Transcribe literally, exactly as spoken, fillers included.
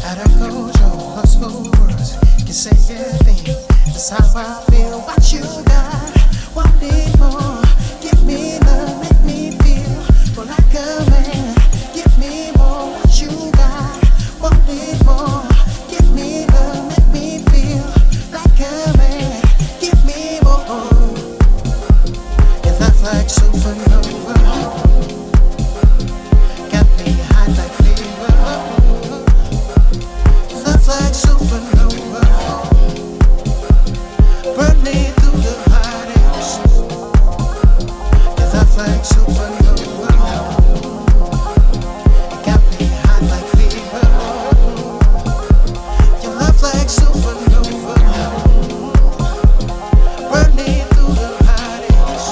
Out of control, hurtful words can say anything. That's how I feel. What you got? Want it more? Give me love, make me feel more like a man. Give me more. What you got? Want it more? Give me love, make me feel like a man. Give me more. Your love like supernova. Got me high like fever. Love like supernova, burning through the heartaches. Love like supernova, got me hot like fever. Your love like supernova, burning through the heartaches.